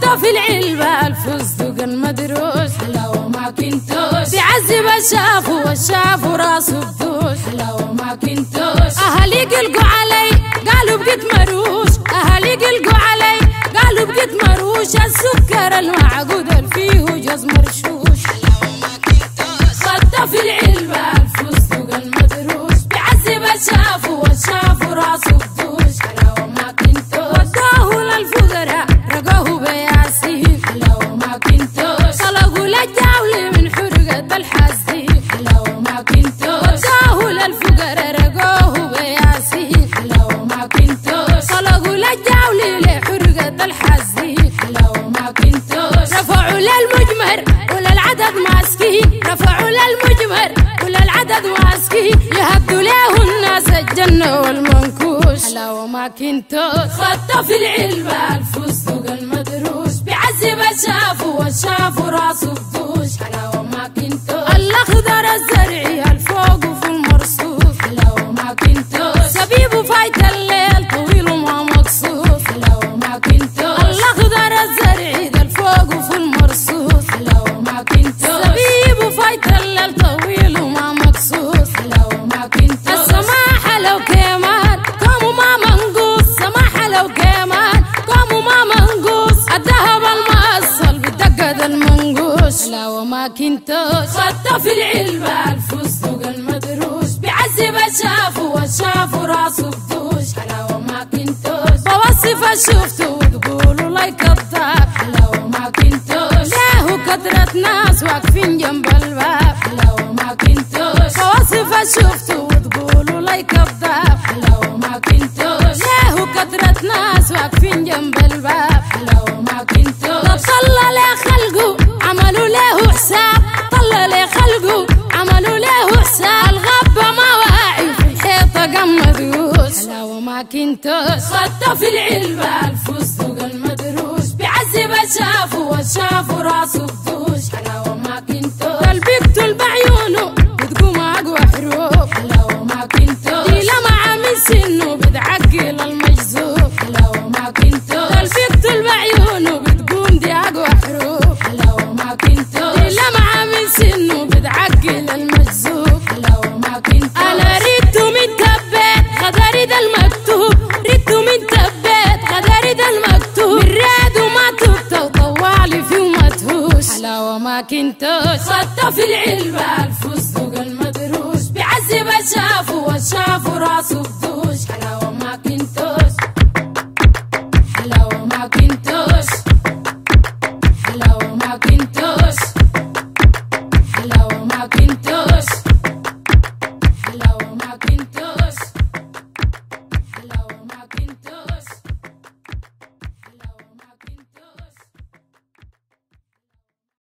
خطة في العلبة الفستق المدروس حلاوة ما كنتوش بيعذب الشاف والشاف وراسه بدوش حلاوة ما كنتوش أهلي قلقوا علي قالوا بقيت مروش أهلي قلقوا علي قالوا بقيت مروش السكر المعقود فيه جوز مرشوش حلاوة ما كنتوش خطة في العلبة الفستق المدروس بيعذب الشاف والشاف وراسه بدوش حلاوة ما كنتوش ودوه للفقراء رقوه بياسين حلاوة ما كنتوش طلقوا للجاولي من حرقة الحاسدين حلاوة ما كنتوش ودوه للفقراء رقوه بياسين حلاوة ما كنتوش طلقوا للجاولي لحرقة الحاسدين حلاوة ما كنتوش رفعوا للمجمر وللعدد ماسكين رفعوا للمجمر وللعدد ماسكين يهدوا له الناس الجنة والمنكوش حلاوة ما كنتوش خطة في العلبة الفستق المدروس بيعذب الشاف والشاف وراسه بدوش حلاوة ما كنتوش الأخضر الزرعي الفوق وفي المرصوص حلاوة ما كنتوش سبيبه فايت الليل طويل وما مقصوص حلاوة ما كنتوش الأخضر الزرعي ده الفوق وفي المرصوص حلاوة ما كنتوش سبيبه فايت الليل طويل وما مقصوص حلاوة ما كنتوش السماحة لو كمان قاموا ما منقوص سماحة لو كمان قاموا ما منقوص الذهب المأصل بالدقة المنقوش حلاوة ما كنتوش خطة في العلبة الفستق المدروس بيعذب الشاف والشاف وراسه بدوش حلاوة ما كنتوش بوصف شفته وتقولوا لاي كذاب حلاوة ما كنتوش ليه كثرة ناس واقفين جنب الباب حلاوة ما كنتوش بوصف شفته وتقولوا لاي كذاب حلاوة ما كنتوش ليه كثرة ناس واقفين جنب الباب حلاوة ما كنتوش طلع لي خلقه عملوا له حساب طلع لي خلقه عملوا له حساب الغبة ما واعي في الحيطة قام مدروس حلاوة ما كنتوش خطة في العلبة الفستق المدروس بيعذب الشاف والشاف وراسه بدوش حلاوة ما كنتوش قلبي يقتل بعيونه بتقوم أقوى حروف حلاوة ما كنتوش دي لمعة من سنه بتعقل المجذوب حلاوة ما كنتوش قلبي يقتل بعيونه بتقوم دي أقوى حروف حلاوة ما كنتوش دي لمعة من سنه بتعقل المجذوب حلاوة ما كنتوش أنا ريته من تبت غداري ده المكتوب ريته من تبت غداري ده المكتوب من راد وما تبت وطوالي فيه وما تهوش حلاوة ما كنتوش خطة في العلبة